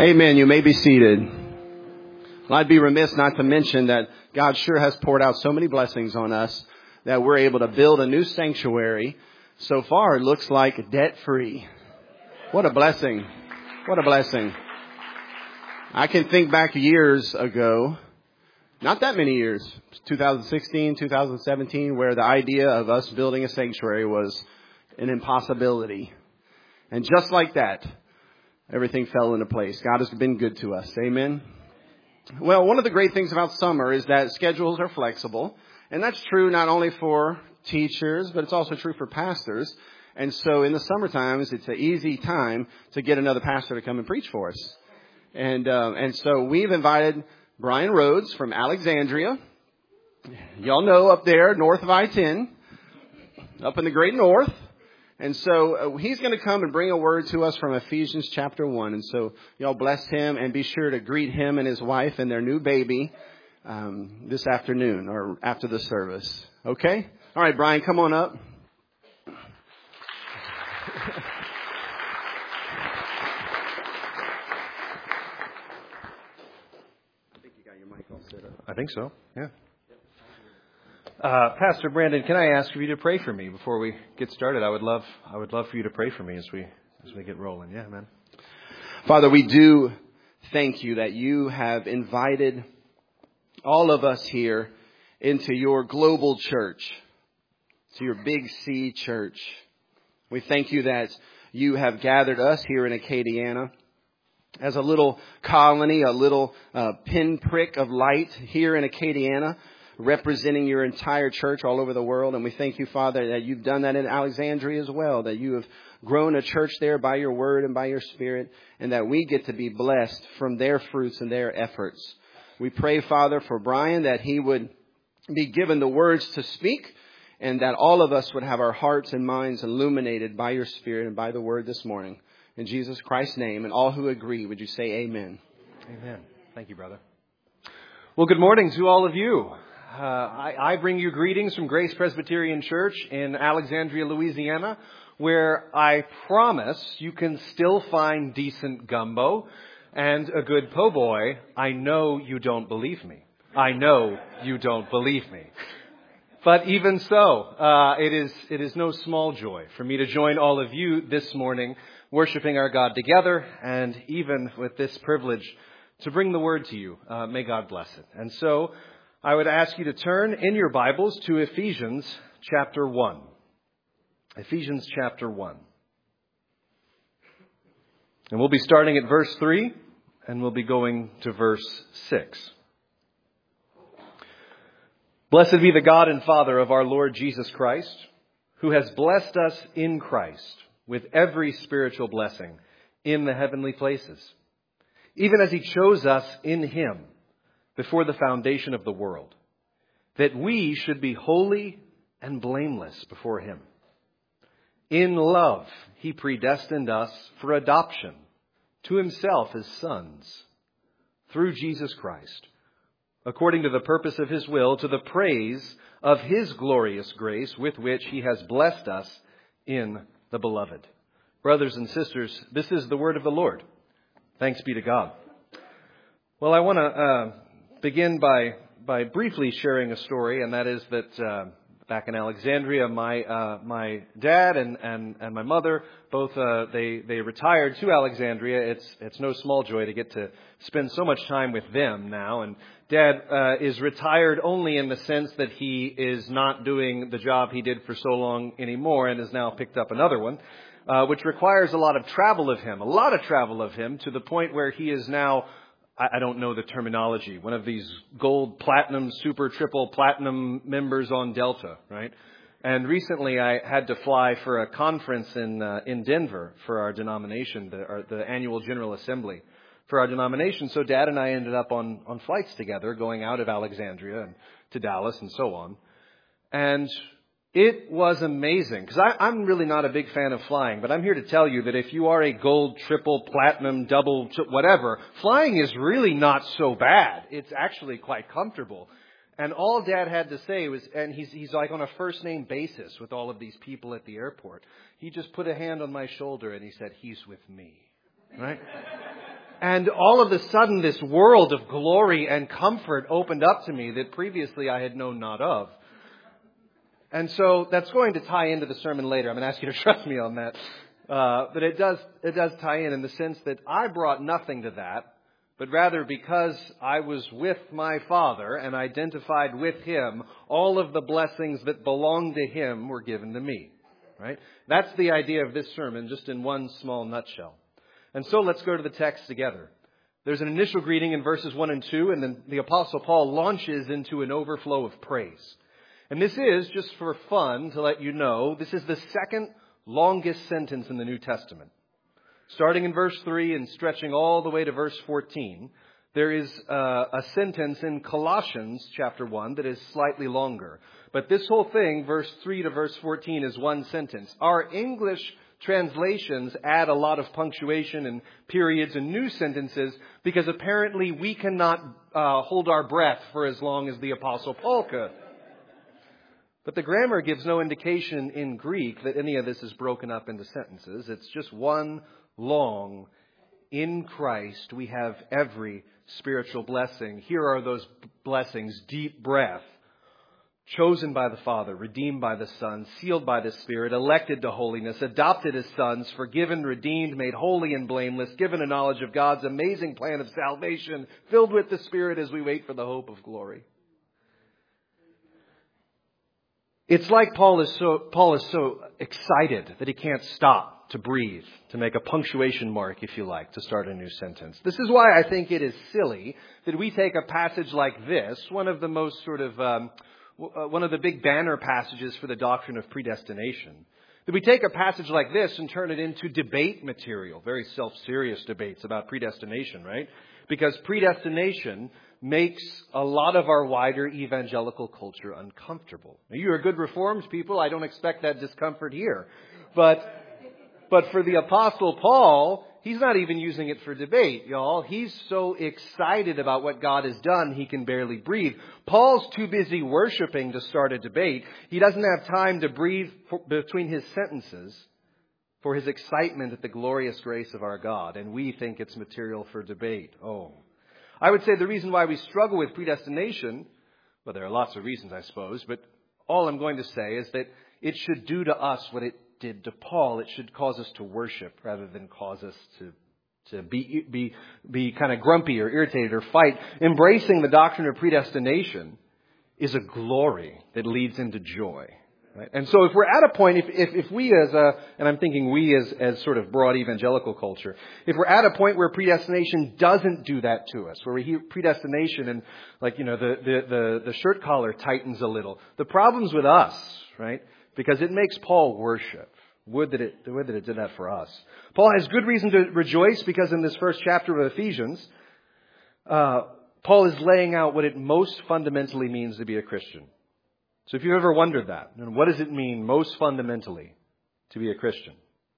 Amen. You may be seated. Well, I'd be remiss not to mention that God sure has poured out so many blessings on us that we're able to build a new sanctuary. So far, it looks like debt-free. What a blessing. What a blessing. I can think back years ago, not that many years, 2016, 2017, where the idea of us building a sanctuary was an impossibility. And just like that, everything fell into place. God has been good to us. Amen. Well, one of the great things about summer is that schedules are flexible. And that's true not only for teachers, but it's also true for pastors. And so in the summer times, it's an easy time to get another pastor to come and preach for us. And so we've invited Brian Rhodes from Alexandria. Y'all know up there, north of I-10, up in the great north. And so he's going to come and bring a word to us from Ephesians chapter 1. And so y'all bless him and be sure to greet him and his wife and their new baby this afternoon or after the service. Okay? All right, Brian, come on up. I think you got your mic all set up. I think so, yeah. Pastor Brandon, can I ask you to pray for me before we get started? I would love for you to pray for me as we get rolling. Yeah, man. Father, we do thank you that you have invited all of us here into your global church, to your Big C church. We thank you that you have gathered us here in Acadiana as a little colony, a little pinprick of light here in Acadiana, representing your entire church all over the world. And we thank you, Father, that you've done that in Alexandria as well, that you have grown a church there by your word and by your spirit, and that we get to be blessed from their fruits and their efforts. We pray, Father, for Brian, that he would be given the words to speak, and that all of us would have our hearts and minds illuminated by your spirit and by the word this morning. In Jesus Christ's name, and all who agree, would you say amen? Amen. Thank you, brother. Well, good morning to all of you. I bring you greetings from Grace Presbyterian Church in Alexandria, Louisiana, where I promise you can still find decent gumbo and a good po' boy. I know you don't believe me. I know you don't believe me. But even so, it is no small joy for me to join all of you this morning, worshiping our God together, and even with this privilege to bring the word to you. May God bless it. And so I would ask you to turn in your Bibles to Ephesians chapter 1. Ephesians chapter 1. And we'll be starting at verse 3, and we'll be going to verse 6. Blessed be the God and Father of our Lord Jesus Christ, who has blessed us in Christ with every spiritual blessing in the heavenly places, even as he chose us in him before the foundation of the world, that we should be holy and blameless before him. In love, he predestined us for adoption to himself as sons through Jesus Christ, according to the purpose of his will, to the praise of his glorious grace with which he has blessed us in the beloved. Brothers and sisters, this is the word of the Lord. Thanks be to God. Well, I want to begin by briefly sharing a story, and that is that back in Alexandria, my dad and my mother both they retired to Alexandria. It's no small joy to get to spend so much time with them now. And Dad is retired only in the sense that he is not doing the job he did for so long anymore, and has now picked up another one, which requires a lot of travel of him to the point where he is now, I don't know the terminology, one of these gold, platinum, super, triple platinum members on Delta, right? And recently I had to fly for a conference in Denver for our denomination, the annual General Assembly for our denomination. So Dad and I ended up on flights together, going out of Alexandria and to Dallas and so on. And it was amazing, because I'm really not a big fan of flying, but I'm here to tell you that if you are a gold, triple, platinum, double, whatever, flying is really not so bad. It's actually quite comfortable. And all Dad had to say was, and he's like on a first name basis with all of these people at the airport. He just put a hand on my shoulder and he said, "He's with me." Right? And all of a sudden, this world of glory and comfort opened up to me that previously I had known not of. And so that's going to tie into the sermon later. I'm going to ask you to trust me on that. But it does tie in the sense that I brought nothing to that, but rather because I was with my Father and identified with Him, all of the blessings that belong to Him were given to me. Right? That's the idea of this sermon, just in one small nutshell. And so let's go to the text together. There's an initial greeting in verses 1 and 2, and then the Apostle Paul launches into an overflow of praise. And this is, just for fun, to let you know, this is the second longest sentence in the New Testament. Starting in verse 3 and stretching all the way to verse 14, there is a sentence in Colossians chapter 1 that is slightly longer. But this whole thing, verse 3 to verse 14, is one sentence. Our English translations add a lot of punctuation and periods and new sentences because apparently we cannot hold our breath for as long as the Apostle Paul could. But the grammar gives no indication in Greek that any of this is broken up into sentences. It's just one long, in Christ we have every spiritual blessing. Here are those blessings: deep breath, chosen by the Father, redeemed by the Son, sealed by the Spirit, elected to holiness, adopted as sons, forgiven, redeemed, made holy and blameless, given a knowledge of God's amazing plan of salvation, filled with the Spirit as we wait for the hope of glory. It's like Paul is so excited that he can't stop to breathe, to make a punctuation mark, if you like, to start a new sentence. This is why I think it is silly that we take a passage like this, one of the most one of the big banner passages for the doctrine of predestination, that we take a passage like this and turn it into debate material, very self-serious debates about predestination, right? Because predestination makes a lot of our wider evangelical culture uncomfortable. Now, you are good Reformed people. I don't expect that discomfort here. But for the Apostle Paul, he's not even using it for debate, y'all. He's so excited about what God has done, he can barely breathe. Paul's too busy worshiping to start a debate. He doesn't have time to breathe between his sentences for his excitement at the glorious grace of our God. And we think it's material for debate. Oh. I would say the reason why we struggle with predestination, well, there are lots of reasons, I suppose, but all I'm going to say is that it should do to us what it did to Paul. It should cause us to worship rather than cause us to be kind of grumpy or irritated or fight. Embracing the doctrine of predestination is a glory that leads into joy. Right? And so if we're at a point, if we and I'm thinking we as sort of broad evangelical culture, if we're at a point where predestination doesn't do that to us, where we hear predestination and the shirt collar tightens a little, the problem's with us, right? Because it makes Paul worship. Would that it did that for us. Paul has good reason to rejoice because in this first chapter of Ephesians, Paul is laying out what it most fundamentally means to be a Christian. So if you've ever wondered that, then what does it mean most fundamentally to be a Christian?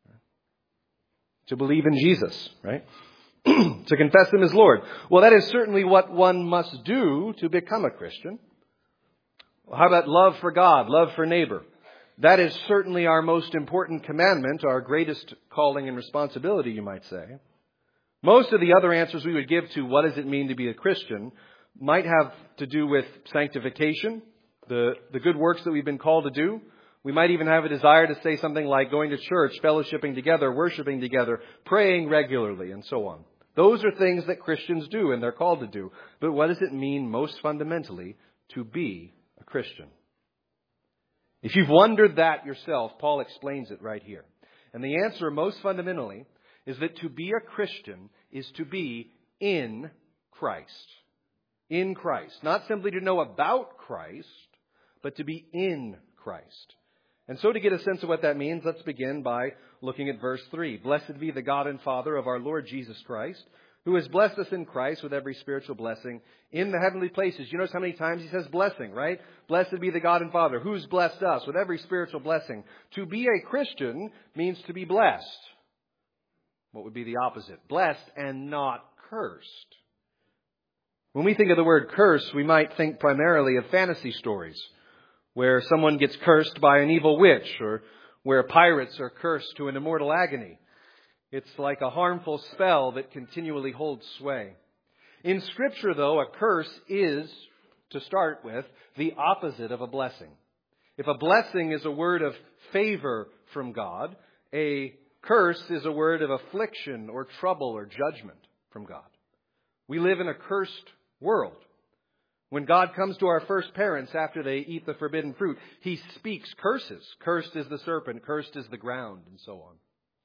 To believe in Jesus, right? To confess Him as Lord. Well, that is certainly what one must do to become a Christian. Well, how about love for God, love for neighbor? That is certainly our most important commandment, our greatest calling and responsibility, you might say. Most of the other answers we would give to what does it mean to be a Christian might have to do with sanctification, the good works that we've been called to do. We might even have a desire to say something like going to church, fellowshipping together, worshiping together, praying regularly, and so on. Those are things that Christians do and they're called to do. But what does it mean most fundamentally to be a Christian? If you've wondered that yourself, Paul explains it right here. And the answer most fundamentally is that to be a Christian is to be in Christ. In Christ. Not simply to know about Christ, but to be in Christ. And so to get a sense of what that means, let's begin by looking at verse 3. Blessed be the God and Father of our Lord Jesus Christ, who has blessed us in Christ with every spiritual blessing in the heavenly places. You notice how many times he says blessing, right? Blessed be the God and Father, who's blessed us with every spiritual blessing. To be a Christian means to be blessed. What would be the opposite? Blessed and not cursed. When we think of the word curse, we might think primarily of fantasy stories, where someone gets cursed by an evil witch, or where pirates are cursed to an immortal agony. It's like a harmful spell that continually holds sway. In Scripture, though, a curse is, to start with, the opposite of a blessing. If a blessing is a word of favor from God, a curse is a word of affliction or trouble or judgment from God. We live in a cursed world. When God comes to our first parents after they eat the forbidden fruit, He speaks curses. Cursed is the serpent, cursed is the ground, and so on.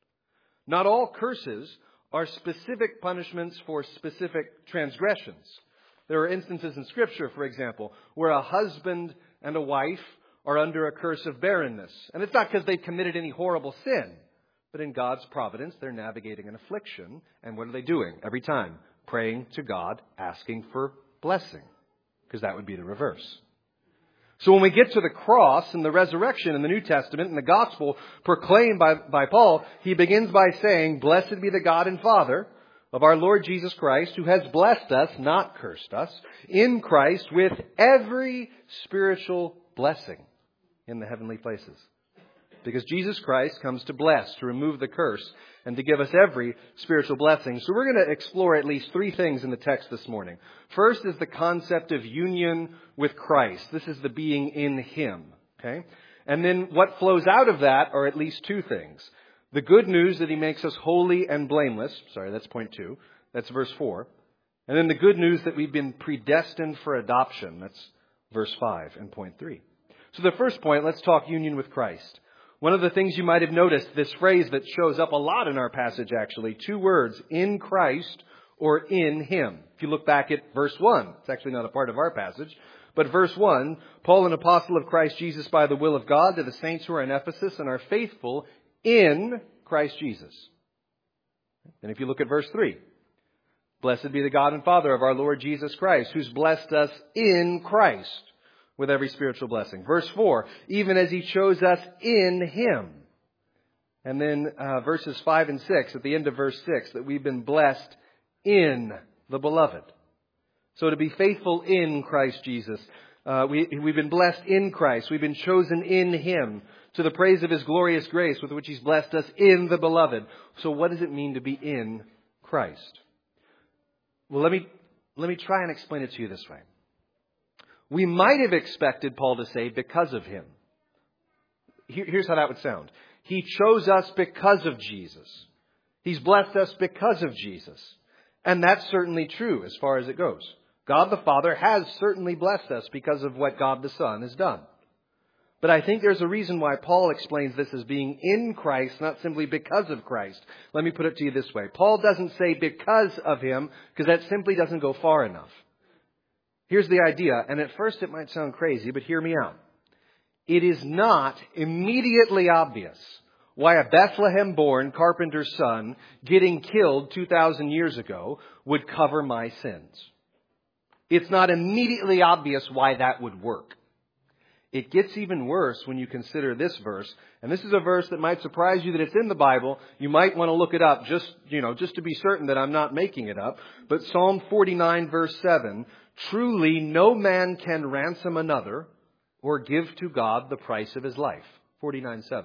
Not all curses are specific punishments for specific transgressions. There are instances in Scripture, for example, where a husband and a wife are under a curse of barrenness. And it's not because they've committed any horrible sin, but in God's providence, they're navigating an affliction. And what are they doing every time? Praying to God, asking for blessing, because that would be the reverse. So when we get to the cross and the resurrection in the New Testament and the gospel proclaimed by Paul, he begins by saying, "Blessed be the God and Father of our Lord Jesus Christ, who has blessed us, not cursed us, in Christ with every spiritual blessing in the heavenly places." Because Jesus Christ comes to bless, to remove the curse, and to give us every spiritual blessing. So we're going to explore at least three things in the text this morning. First is the concept of union with Christ. This is the being in Him. Okay? And then what flows out of that are at least two things. The good news that He makes us holy and blameless. Sorry, that's point 2. That's verse 4. And then the good news that we've been predestined for adoption. That's verse 5 and point 3. So the first point, let's talk union with Christ. One of the things you might have noticed, this phrase that shows up a lot in our passage actually, 2 words, in Christ or in Him. If you look back at verse 1, it's actually not a part of our passage, but verse 1, Paul, an apostle of Christ Jesus by the will of God, to the saints who are in Ephesus and are faithful in Christ Jesus. And if you look at verse 3, blessed be the God and Father of our Lord Jesus Christ, who's blessed us in Christ with every spiritual blessing. Verse 4, even as He chose us in Him. And then verses 5 and 6, at the end of verse 6, that we've been blessed in the Beloved. So to be faithful in Christ Jesus, we've been blessed in Christ. We've been chosen in Him to the praise of His glorious grace with which He's blessed us in the Beloved. So what does it mean to be in Christ? Well, let me try and explain it to you this way. We might have expected Paul to say, because of Him. Here's how that would sound. He chose us because of Jesus. He's blessed us because of Jesus. And that's certainly true as far as it goes. God the Father has certainly blessed us because of what God the Son has done. But I think there's a reason why Paul explains this as being in Christ, not simply because of Christ. Let me put it to you this way. Paul doesn't say because of Him, because that simply doesn't go far enough. Here's the idea, and at first it might sound crazy, but hear me out. It is not immediately obvious why a Bethlehem-born carpenter's son getting killed 2,000 years ago would cover my sins. It's not immediately obvious why that would work. It gets even worse when you consider this verse, and this is a verse that might surprise you that it's in the Bible. You might want to look it up just to be certain that I'm not making it up. But Psalm 49 verse 7, truly no man can ransom another or give to God the price of his life. 49:7.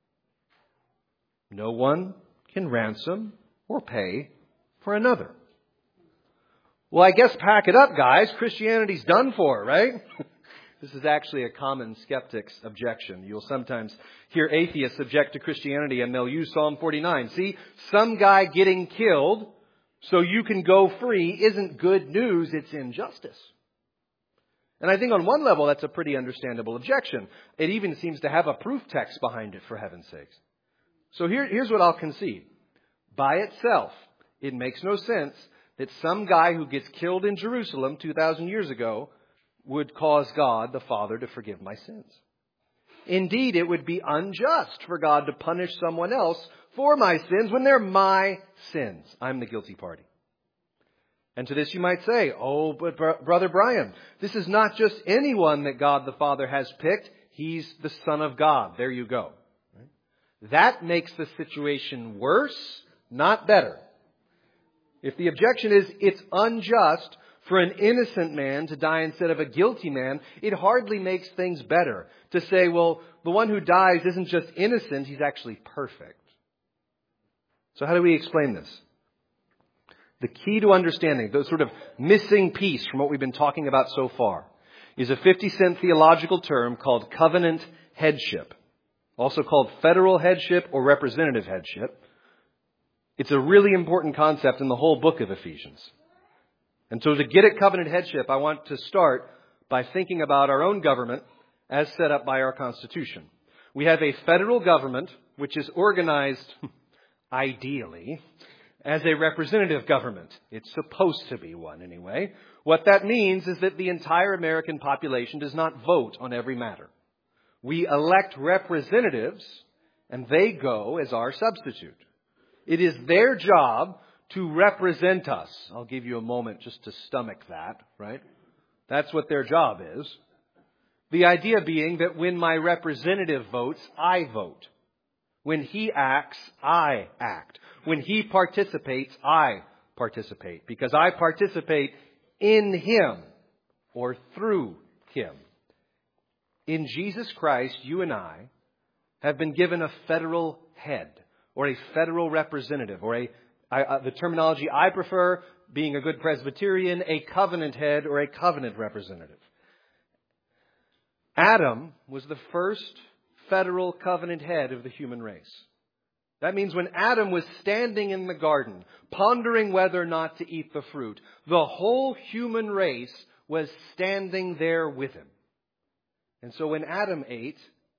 No one can ransom or pay for another. Well, I guess pack it up, guys. Christianity's done for, right? This is actually a common skeptic's objection. You'll sometimes hear atheists object to Christianity and they'll use Psalm 49. See, some guy getting killed so you can go free isn't good news, it's injustice. And I think on one level that's a pretty understandable objection. It even seems to have a proof text behind it, for heaven's sakes. So here's what I'll concede. By itself, it makes no sense that some guy who gets killed in Jerusalem 2,000 years ago would cause God the Father to forgive my sins. Indeed, it would be unjust for God to punish someone else for my sins when they're my sins. I'm the guilty party. And to this you might say, oh, but Brother Brian, this is not just anyone that God the Father has picked. He's the Son of God. There you go. That makes the situation worse, not better. If the objection is it's unjust for an innocent man to die instead of a guilty man, it hardly makes things better to say, well, the one who dies isn't just innocent, he's actually perfect. So how do we explain this? The key to understanding, the sort of missing piece from what we've been talking about so far, is a 50-cent theological term called covenant headship, also called federal headship or representative headship. It's a really important concept in the whole book of Ephesians. And so to get at covenant headship, I want to start by thinking about our own government as set up by our Constitution. We have a federal government which is organized, ideally, as a representative government. It's supposed to be one anyway. What that means is that the entire American population does not vote on every matter. We elect representatives, and they go as our substitute. It is their job to represent us. I'll give you a moment just to stomach that, right? That's what their job is. The idea being that when my representative votes, I vote. When he acts, I act. When he participates, I participate. Because I participate in him or through him. In Jesus Christ, you and I have been given a federal head or a federal representative or the terminology I prefer, being a good Presbyterian, a covenant head or a covenant representative. Adam was the first federal covenant head of the human race. That means when Adam was standing in the garden, pondering whether or not to eat the fruit, the whole human race was standing there with him. And so when Adam ate,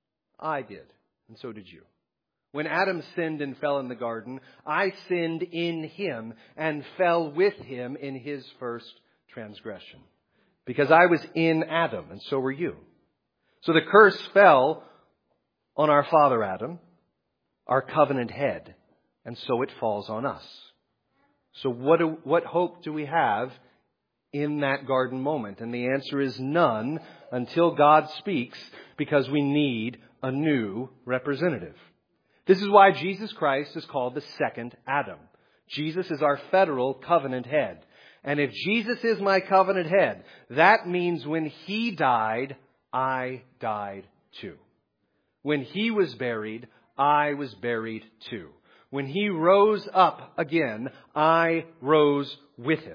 I did, and so did you. When Adam sinned and fell in the garden, I sinned in him and fell with him in his first transgression. Because I was in Adam, and so were you. So the curse fell on our father Adam, our covenant head, and so it falls on us. So what hope do we have in that garden moment? And the answer is none until God speaks, because we need a new representative. This is why Jesus Christ is called the second Adam. Jesus is our federal covenant head. And if Jesus is my covenant head, that means when he died, I died too. When he was buried, I was buried too. When he rose up again, I rose with him.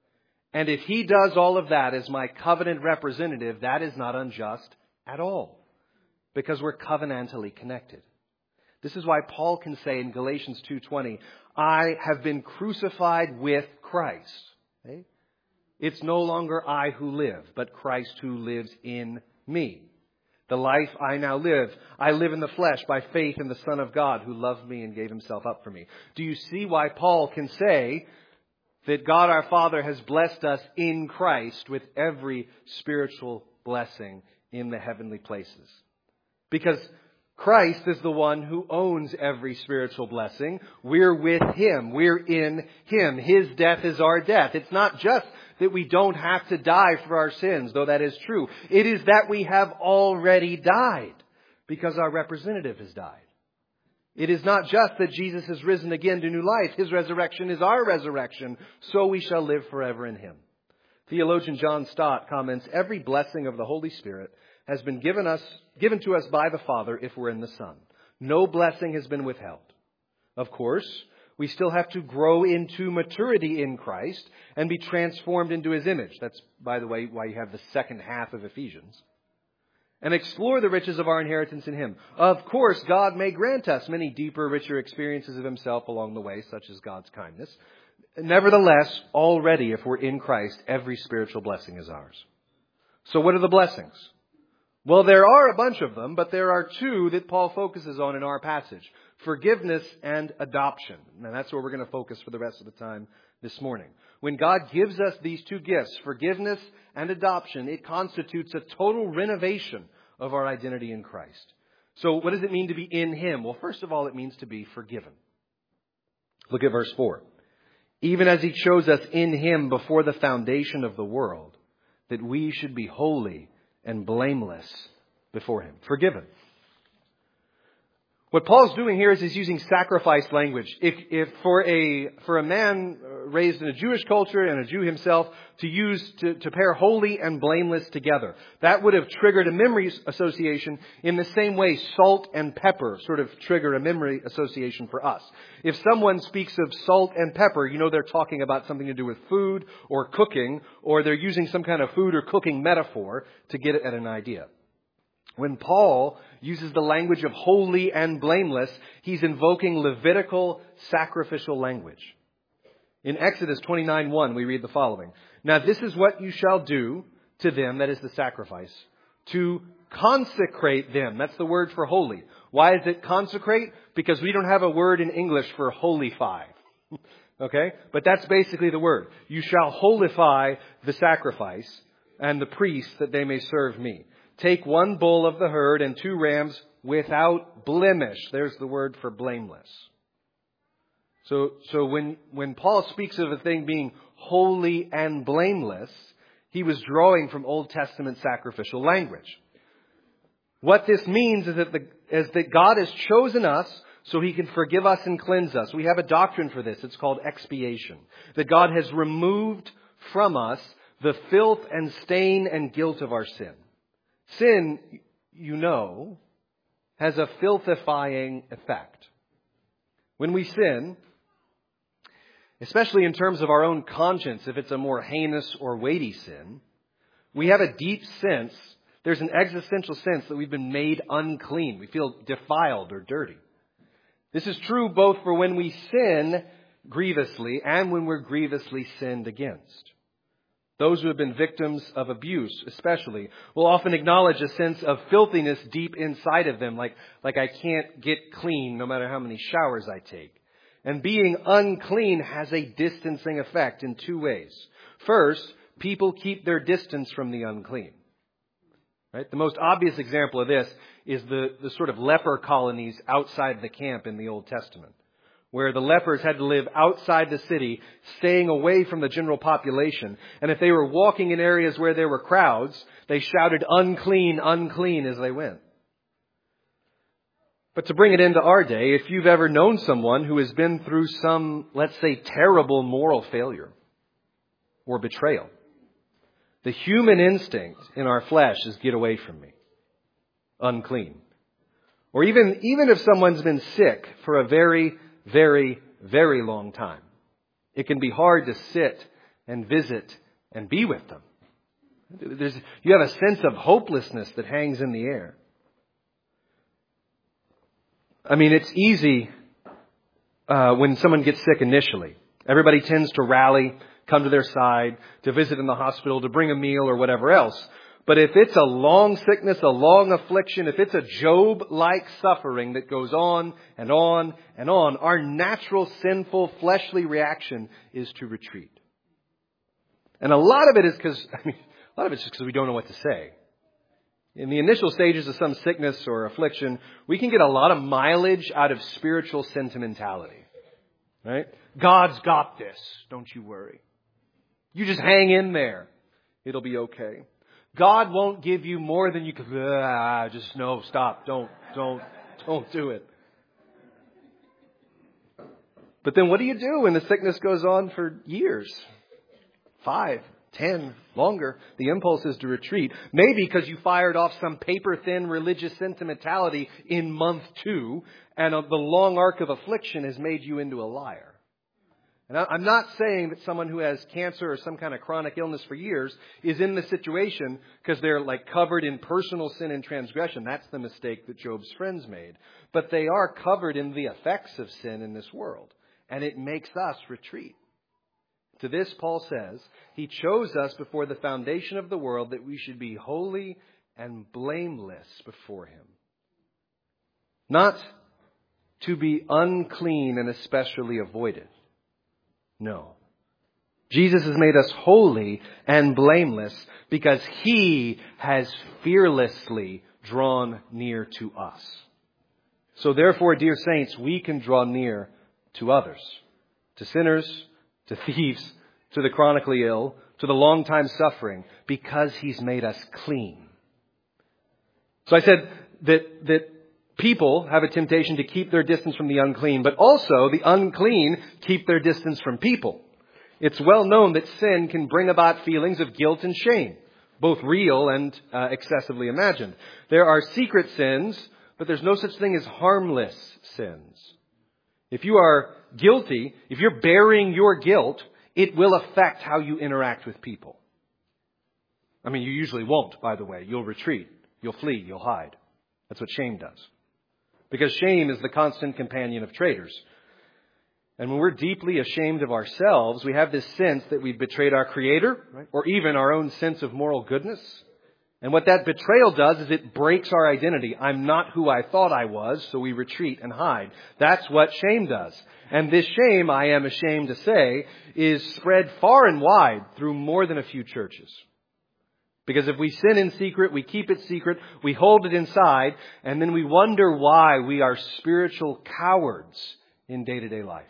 And if he does all of that as my covenant representative, that is not unjust at all, because we're covenantally connected. This is why Paul can say in Galatians 2:20, I have been crucified with Christ. Okay? It's no longer I who live, but Christ who lives in me. The life I now live, I live in the flesh by faith in the Son of God who loved me and gave himself up for me. Do you see why Paul can say that God our Father has blessed us in Christ with every spiritual blessing in the heavenly places? Because Christ is the one who owns every spiritual blessing. We're with him. We're in him. His death is our death. It's not just that we don't have to die for our sins, though that is true. It is that we have already died because our representative has died. It is not just that Jesus has risen again to new life. His resurrection is our resurrection, so we shall live forever in him. Theologian John Stott comments, every blessing of the Holy Spirit has been given to us by the Father if we're in the Son. No blessing has been withheld. Of course, we still have to grow into maturity in Christ and be transformed into his image. That's, by the way, why you have the second half of Ephesians. And explore the riches of our inheritance in him. Of course, God may grant us many deeper, richer experiences of himself along the way, such as God's kindness. Nevertheless, already, if we're in Christ, every spiritual blessing is ours. So what are the blessings? Well, there are a bunch of them, but there are two that Paul focuses on in our passage. Forgiveness and adoption. And that's where we're going to focus for the rest of the time this morning. When God gives us these two gifts, forgiveness and adoption, it constitutes a total renovation of our identity in Christ. So what does it mean to be in him? Well, first of all, it means to be forgiven. Look at verse 4. Even as he chose us in him before the foundation of the world, that we should be holy and blameless before him. Forgiven. What Paul's doing here is he's using sacrifice language. If for a man raised in a Jewish culture and a Jew himself, to pair holy and blameless together. That would have triggered a memory association in the same way salt and pepper sort of trigger a memory association for us. If someone speaks of salt and pepper, you know they're talking about something to do with food or cooking, or they're using some kind of food or cooking metaphor to get at an idea. When Paul uses the language of holy and blameless, he's invoking Levitical sacrificial language. In Exodus 29:1, we read the following. Now this is what you shall do to them, that is the sacrifice, to consecrate them. That's the word for holy. Why is it consecrate? Because we don't have a word in English for holify. Okay? But that's basically the word. You shall holify the sacrifice and the priests that they may serve me. Take 1 bull of the herd and 2 rams without blemish. There's the word for blameless. So when Paul speaks of a thing being holy and blameless, he was drawing from Old Testament sacrificial language. What this means is that God has chosen us so He can forgive us and cleanse us. We have a doctrine for this. It's called expiation. That God has removed from us the filth and stain and guilt of our sin. Sin, you know, has a filthifying effect. When we sin, especially in terms of our own conscience, if it's a more heinous or weighty sin, we have a deep sense, there's an existential sense that we've been made unclean. We feel defiled or dirty. This is true both for when we sin grievously and when we're grievously sinned against. Those who have been victims of abuse, especially, will often acknowledge a sense of filthiness deep inside of them, like I can't get clean no matter how many showers I take. And being unclean has a distancing effect in 2 ways. First, people keep their distance from the unclean. Right? The most obvious example of this is the sort of leper colonies outside the camp in the Old Testament, where the lepers had to live outside the city, staying away from the general population. And if they were walking in areas where there were crowds, they shouted, "Unclean, unclean," as they went. But to bring it into our day, if you've ever known someone who has been through some, let's say, terrible moral failure or betrayal, the human instinct in our flesh is get away from me. Unclean. Or even if someone's been sick for a very, very, very long time, it can be hard to sit and visit and be with them. You have a sense of hopelessness that hangs in the air. I mean, it's easy when someone gets sick initially. Everybody tends to rally, come to their side, to visit in the hospital, to bring a meal or whatever else. But if it's a long sickness, a long affliction, if it's a Job-like suffering that goes on and on and on, our natural, sinful, fleshly reaction is to retreat. And a lot of it is because we don't know what to say. In the initial stages of some sickness or affliction, we can get a lot of mileage out of spiritual sentimentality. Right? God's got this. Don't you worry. You just hang in there. It'll be okay. God won't give you more than you can. Just no, stop. Don't do it. But then what do you do when the sickness goes on for years? 5, 10, longer. The impulse is to retreat. Maybe because you fired off some paper-thin religious sentimentality in month 2, and the long arc of affliction has made you into a liar. And I'm not saying that someone who has cancer or some kind of chronic illness for years is in the situation because they're like covered in personal sin and transgression. That's the mistake that Job's friends made. But they are covered in the effects of sin in this world. And it makes us retreat. To this, Paul says, He chose us before the foundation of the world that we should be holy and blameless before Him. Not to be unclean and especially avoided. No. Jesus has made us holy and blameless because He has fearlessly drawn near to us. So therefore, dear saints, we can draw near to others, to sinners, to thieves, to the chronically ill, to the long-time suffering, because He's made us clean. So I said that people have a temptation to keep their distance from the unclean, but also the unclean keep their distance from people. It's well known that sin can bring about feelings of guilt and shame, both real and excessively imagined. There are secret sins, but there's no such thing as harmless sins. If you are guilty, if you're bearing your guilt, it will affect how you interact with people. I mean, you usually won't, by the way. You'll retreat. You'll flee. You'll hide. That's what shame does. Because shame is the constant companion of traitors. And when we're deeply ashamed of ourselves, we have this sense that we've betrayed our Creator, right? Or even our own sense of moral goodness. And what that betrayal does is it breaks our identity. I'm not who I thought I was, so we retreat and hide. That's what shame does. And this shame, I am ashamed to say, is spread far and wide through more than a few churches. Because if we sin in secret, we keep it secret, we hold it inside, and then we wonder why we are spiritual cowards in day-to-day life.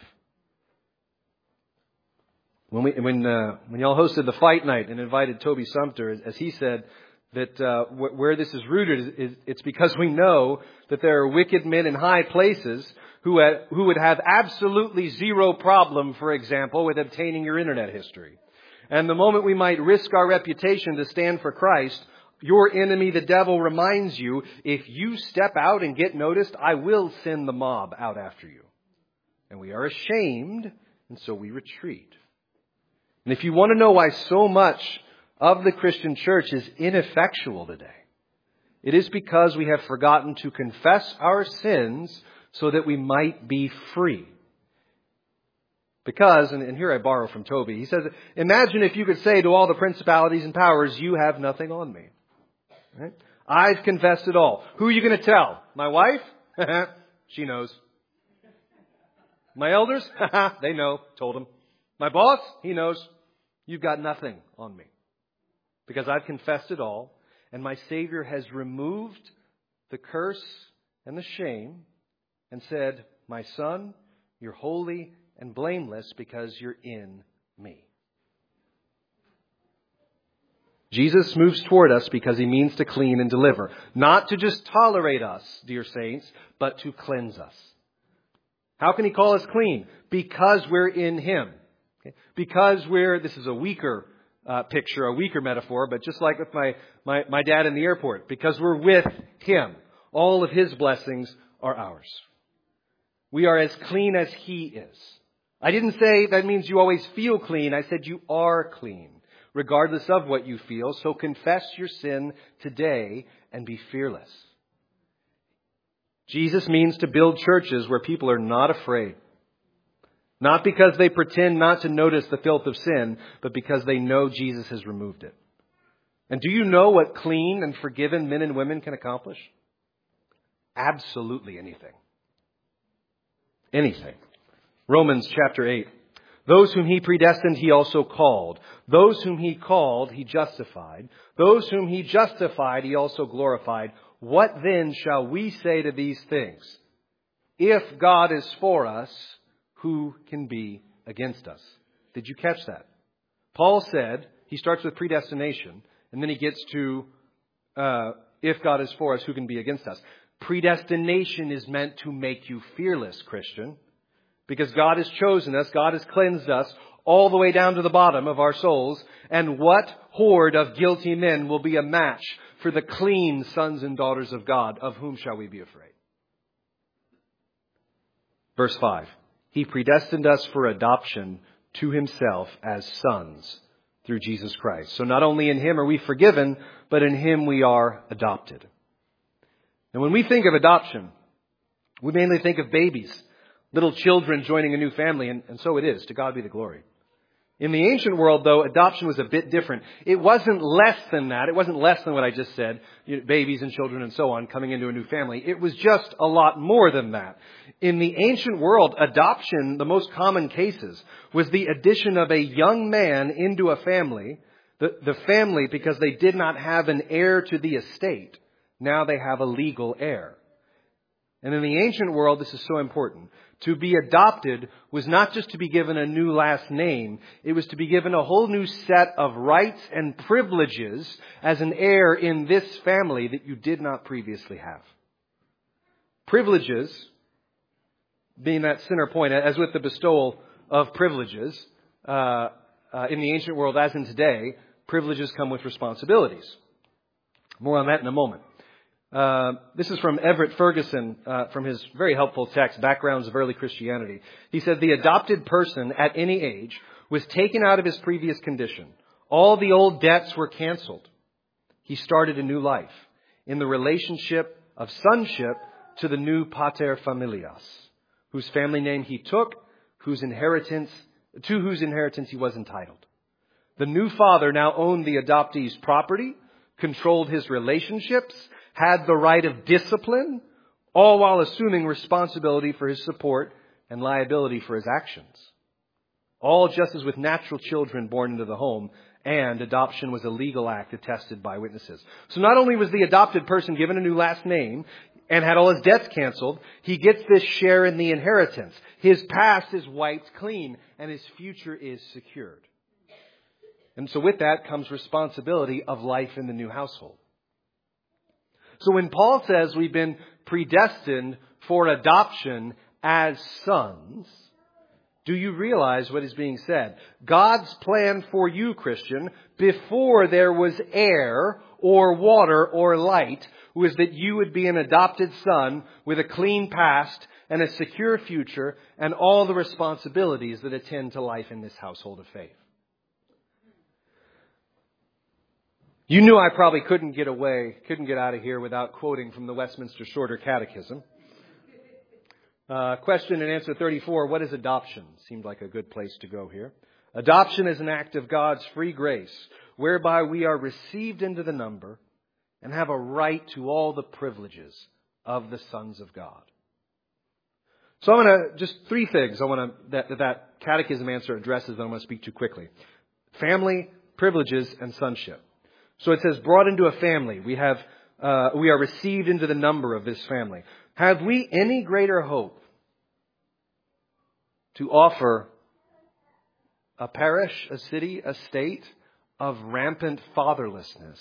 When y'all hosted the fight night and invited Toby Sumter, as he said, that where this is rooted, it's because we know that there are wicked men in high places who would have absolutely zero problem, for example, with obtaining your internet history. And the moment we might risk our reputation to stand for Christ, your enemy, the devil, reminds you, if you step out and get noticed, I will send the mob out after you. And we are ashamed, and so we retreat. And if you want to know why so much of the Christian church is ineffectual today, it is because we have forgotten to confess our sins so that we might be free. Because, and here I borrow from Toby, he says, imagine if you could say to all the principalities and powers, you have nothing on me. Right? I've confessed it all. Who are you going to tell? My wife? She knows. My elders? They know. Told them. My boss? He knows. You've got nothing on me. Because I've confessed it all, and my Savior has removed the curse and the shame and said, my son, you're holy and blameless because you're in me. Jesus moves toward us because he means to clean and deliver. Not to just tolerate us, dear saints, but to cleanse us. How can he call us clean? Because we're in him. Okay? Because this is a weaker picture, a weaker metaphor, but just like with my dad in the airport, because we're with him. All of his blessings are ours. We are as clean as he is. I didn't say that means you always feel clean. I said you are clean, regardless of what you feel. So confess your sin today and be fearless. Jesus means to build churches where people are not afraid. Not because they pretend not to notice the filth of sin, but because they know Jesus has removed it. And do you know what clean and forgiven men and women can accomplish? Absolutely anything. Anything. Romans chapter 8. Those whom he predestined, he also called. Those whom he called, he justified. Those whom he justified, he also glorified. What then shall we say to these things? If God is for us, who can be against us? Did you catch that? Paul said, he starts with predestination, and then he gets to, if God is for us, who can be against us? Predestination is meant to make you fearless, Christian. Because God has chosen us, God has cleansed us all the way down to the bottom of our souls. And what horde of guilty men will be a match for the clean sons and daughters of God? Of whom shall we be afraid? Verse 5. He predestined us for adoption to himself as sons through Jesus Christ. So not only in him are we forgiven, but in him we are adopted. And when we think of adoption, we mainly think of babies. Little children joining a new family, and so it is. To God be the glory. In the ancient world, though, adoption was a bit different. It wasn't less than that. It wasn't less than what I just said, babies and children and so on coming into a new family. It was just a lot more than that. In the ancient world, adoption, the most common cases, was the addition of a young man into a family. The family, because they did not have an heir to the estate, now they have a legal heir. And in the ancient world, this is so important. To be adopted was not just to be given a new last name. It was to be given a whole new set of rights and privileges as an heir in this family that you did not previously have. Privileges, being that center point, as with the bestowal of privileges, in the ancient world, as in today, privileges come with responsibilities. More on that in a moment. This is from Everett Ferguson, from his very helpful text, Backgrounds of Early Christianity. He said, the adopted person at any age was taken out of his previous condition. All the old debts were canceled. He started a new life in the relationship of sonship to the new pater familias, whose family name he took, to whose inheritance he was entitled. The new father now owned the adoptee's property, controlled his relationships, had the right of discipline, all while assuming responsibility for his support and liability for his actions. All just as with natural children born into the home, and adoption was a legal act attested by witnesses. So not only was the adopted person given a new last name and had all his debts canceled, he gets this share in the inheritance. His past is wiped clean and his future is secured. And so with that comes responsibility of life in the new household. So when Paul says we've been predestined for adoption as sons, do you realize what is being said? God's plan for you, Christian, before there was air or water or light, was that you would be an adopted son with a clean past and a secure future and all the responsibilities that attend to life in this household of faith. You knew I probably couldn't get out of here without quoting from the Westminster Shorter Catechism. Question and answer 34, what is adoption? Seemed like a good place to go here. Adoption is an act of God's free grace, whereby we are received into the number and have a right to all the privileges of the sons of God. So I'm going to, just three things that catechism answer addresses that I'm going to speak to quickly. Family, privileges, and sonship. So it says, brought into a family. We are received into the number of this family. Have we any greater hope to offer a parish, a city, a state of rampant fatherlessness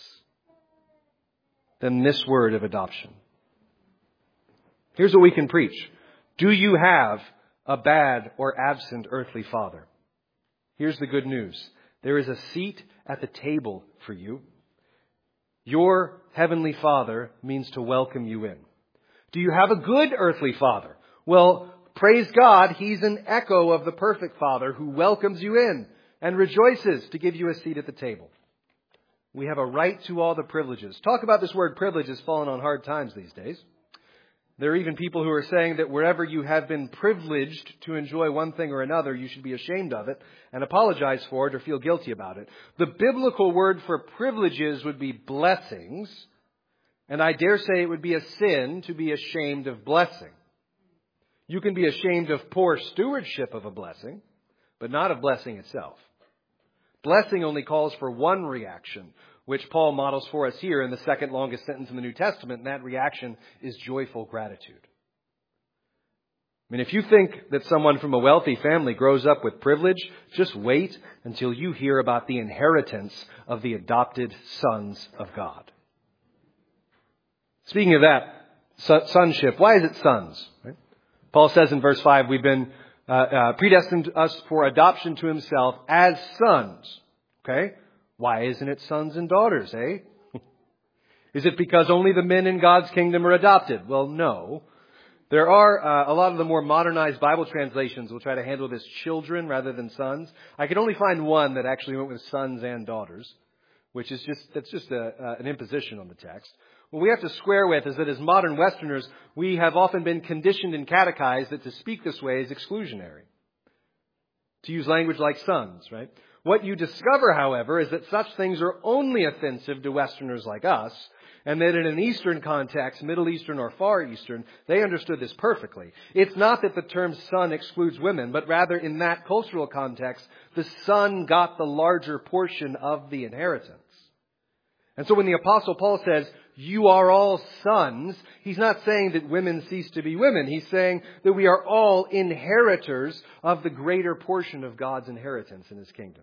than this word of adoption? Here's what we can preach. Do you have a bad or absent earthly father? Here's the good news. There is a seat at the table for you. Your heavenly Father means to welcome you in. Do you have a good earthly father? Well, praise God, He's an echo of the perfect Father who welcomes you in and rejoices to give you a seat at the table. We have a right to all the privileges. Talk about this word privilege has fallen on hard times these days. There are even people who are saying that wherever you have been privileged to enjoy one thing or another, you should be ashamed of it and apologize for it or feel guilty about it. The biblical word for privileges would be blessings, and I dare say it would be a sin to be ashamed of blessing. You can be ashamed of poor stewardship of a blessing, but not of blessing itself. Blessing only calls for one reaction, which Paul models for us here in the second longest sentence in the New Testament, and that reaction is joyful gratitude. I mean, if you think that someone from a wealthy family grows up with privilege, just wait until you hear about the inheritance of the adopted sons of God. Speaking of that, sonship, why is it sons? Right? Paul says in verse 5, we've been predestined us for adoption to himself as sons. Okay? Why isn't it sons and daughters, eh? Is it because only the men in God's kingdom are adopted? Well, no. There are a lot of the more modernized Bible translations will try to handle this children rather than sons. I could only find one that actually went with sons and daughters, which is that's just an imposition on the text. What we have to square with is that as modern Westerners, we have often been conditioned and catechized that to speak this way is exclusionary. To use language like sons, right? What you discover, however, is that such things are only offensive to Westerners like us, and that in an Eastern context, Middle Eastern or Far Eastern, they understood this perfectly. It's not that the term son excludes women, but rather in that cultural context, the son got the larger portion of the inheritance. And so when the Apostle Paul says, you are all sons, he's not saying that women cease to be women. He's saying that we are all inheritors of the greater portion of God's inheritance in His kingdom.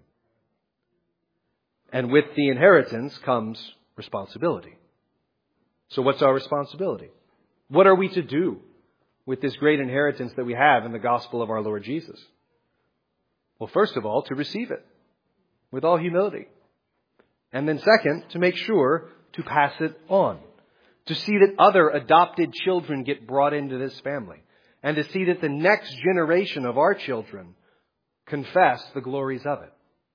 And with the inheritance comes responsibility. So what's our responsibility? What are we to do with this great inheritance that we have in the gospel of our Lord Jesus? Well, first of all, to receive it with all humility. And then second, to make sure to pass it on. To see that other adopted children get brought into this family. And to see that the next generation of our children confess the glories of it.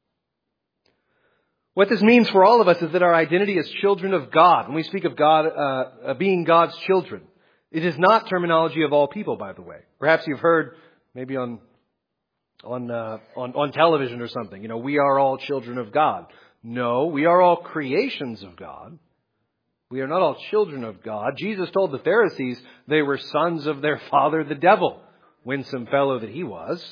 What this means for all of us is that our identity as children of God, when we speak of God being God's children, it is not terminology of all people, by the way. Perhaps you've heard, maybe on television or something, we are all children of God. No, we are all creations of God. We are not all children of God. Jesus told the Pharisees they were sons of their father, the devil. Winsome fellow that he was.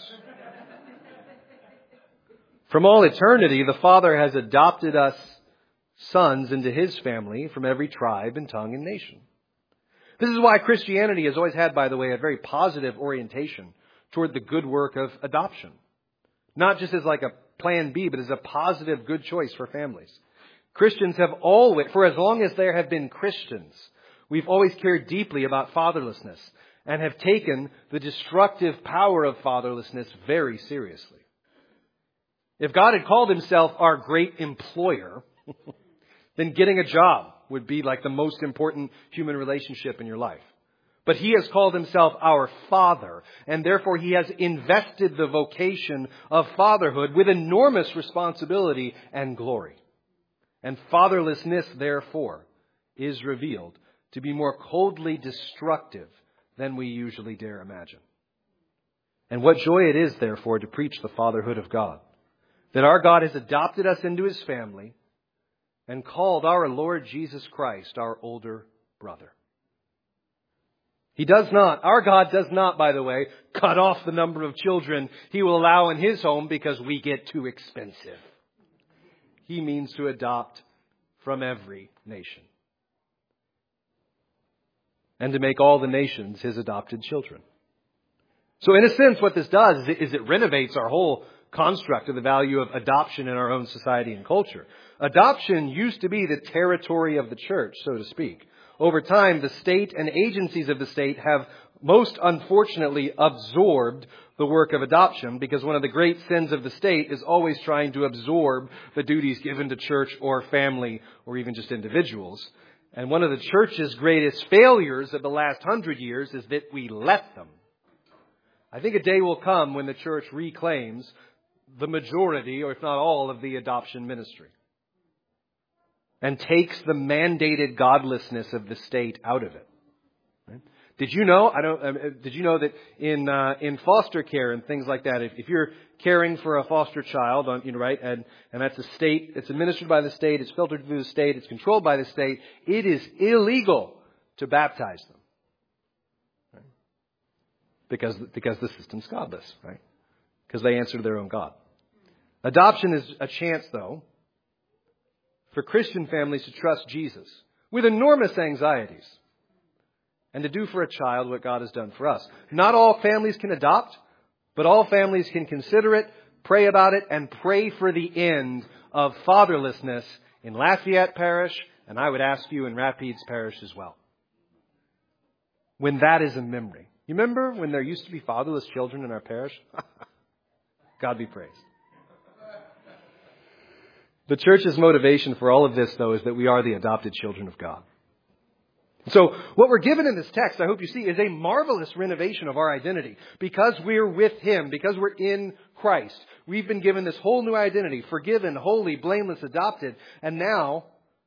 From all eternity, the Father has adopted us sons into His family from every tribe and tongue and nation. This is why Christianity has always had, by the way, a very positive orientation toward the good work of adoption. Not just as like a plan B, but as a positive good choice for families. Christians have always, for as long as there have been Christians, we've always cared deeply about fatherlessness and have taken the destructive power of fatherlessness very seriously. If God had called Himself our great employer, then getting a job would be like the most important human relationship in your life. But He has called Himself our Father, and therefore He has invested the vocation of fatherhood with enormous responsibility and glory. And fatherlessness, therefore, is revealed to be more coldly destructive than we usually dare imagine. And what joy it is, therefore, to preach the fatherhood of God. That our God has adopted us into His family and called our Lord Jesus Christ our older brother. Our God does not, by the way, cut off the number of children He will allow in His home because we get too expensive. He means to adopt from every nation. And to make all the nations His adopted children. So in a sense, what this does is it renovates our whole construct of the value of adoption in our own society and culture. Adoption used to be the territory of the church, so to speak. Over time, the state and agencies of the state have most unfortunately absorbed the work of adoption, because one of the great sins of the state is always trying to absorb the duties given to church or family or even just individuals. And one of the church's greatest failures of the last 100 years is that we let them. I think a day will come when the church reclaims the majority, or if not all, of the adoption ministry. And takes the mandated godlessness of the state out of it. Right? Did you know that in foster care and things like that, if you're caring for a foster child, right, and that's a state, it's administered by the state, it's filtered through the state, it's controlled by the state, it is illegal to baptize them. Right? Because the system's godless, right? Because they answer to their own God. Adoption is a chance, though, for Christian families to trust Jesus with enormous anxieties and to do for a child what God has done for us. Not all families can adopt, but all families can consider it, pray about it, and pray for the end of fatherlessness in Lafayette Parish, and I would ask you in Rapides Parish as well. When that is a memory. You remember when there used to be fatherless children in our parish? God be praised. The church's motivation for all of this, though, is that we are the adopted children of God. So what we're given in this text, I hope you see, is a marvelous renovation of our identity. Because we're with Him, because we're in Christ, we've been given this whole new identity, forgiven, holy, blameless, adopted. And now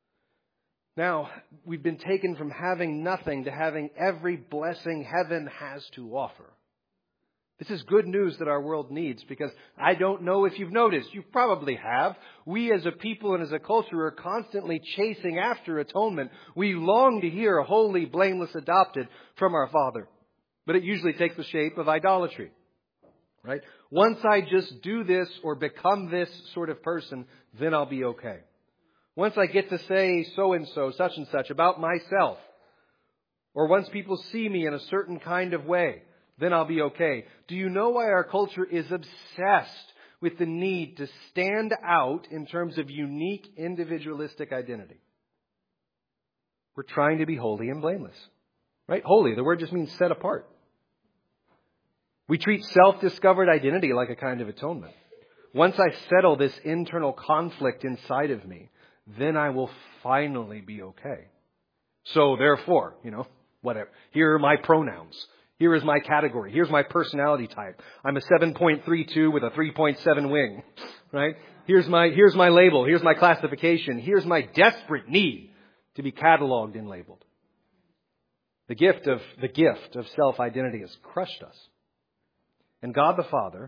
we've been taken from having nothing to having every blessing heaven has to offer. This is good news that our world needs, because I don't know if you've noticed. You probably have. We as a people and as a culture are constantly chasing after atonement. We long to hear a holy, blameless, adopted from our Father. But it usually takes the shape of idolatry. Right? Once I just do this or become this sort of person, then I'll be okay. Once I get to say so-and-so, such and such about myself, or once people see me in a certain kind of way, then I'll be okay. Do you know why our culture is obsessed with the need to stand out in terms of unique individualistic identity? We're trying to be holy and blameless. Right? Holy, the word just means set apart. We treat self-discovered identity like a kind of atonement. once I settle this internal conflict inside of me, then I will finally be okay. So therefore, whatever. Here are my pronouns. Here is my category. Here's my personality type. I'm a 7.32 with a 3.7 wing, right? Here's my label. Here's my classification. Here's my desperate need to be cataloged and labeled. The gift of self-identity has crushed us. And God the Father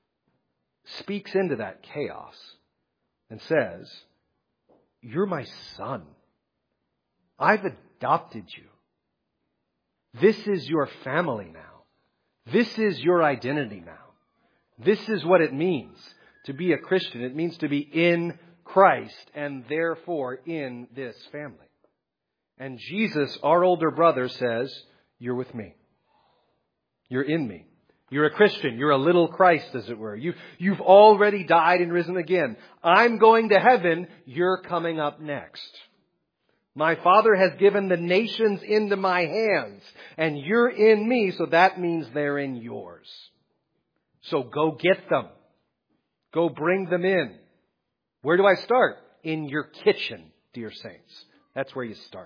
speaks into that chaos and says, "You're my son. I've adopted you. This is your family now. This is your identity now. This is what it means to be a Christian. It means to be in Christ and therefore in this family." And Jesus, our older brother, says, "You're with me. You're in me. You're a Christian. You're a little Christ, as it were. You've already died and risen again. I'm going to heaven. You're coming up next. My Father has given the nations into my hands, and you're in me, so that means they're in yours. So go get them. Go bring them in." Where do I start? In your kitchen, dear saints. That's where you start.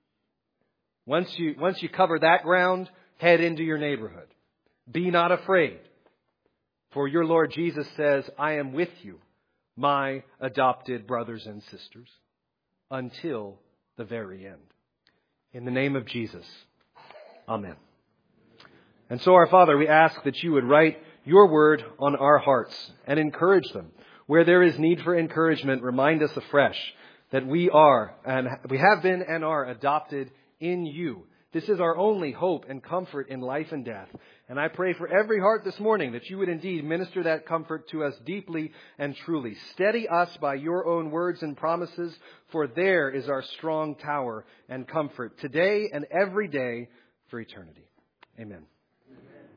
Once you cover that ground, head into your neighborhood. Be not afraid. For your Lord Jesus says, "I am with you, my adopted brothers and sisters, until the very end." In the name of Jesus. Amen. And so, our Father, we ask that you would write your word on our hearts and encourage them. Where there is need for encouragement, remind us afresh that we are, and we have been and are adopted in you. This is our only hope and comfort in life and death. And I pray for every heart this morning that you would indeed minister that comfort to us deeply and truly. Steady us by your own words and promises, for there is our strong tower and comfort today and every day for eternity. Amen.